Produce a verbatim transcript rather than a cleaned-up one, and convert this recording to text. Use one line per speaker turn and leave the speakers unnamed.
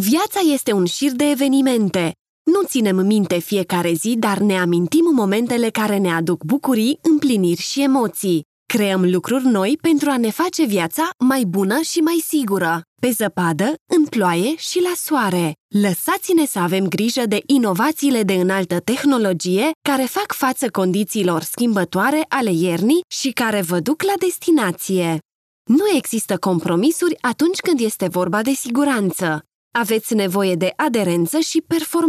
Viața este un șir de evenimente. Nu ținem minte fiecare zi, dar ne amintim momentele care ne aduc bucurii, împliniri și emoții. Creăm lucruri noi pentru a ne face viața mai bună și mai sigură. Pe zăpadă, în ploaie și la soare. Lăsați-ne să avem grijă de inovațiile de înaltă tehnologie care fac față condițiilor schimbătoare ale iernii și care vă duc la destinație. Nu există compromisuri atunci când este vorba de siguranță. Aveți nevoie de aderență și performanță.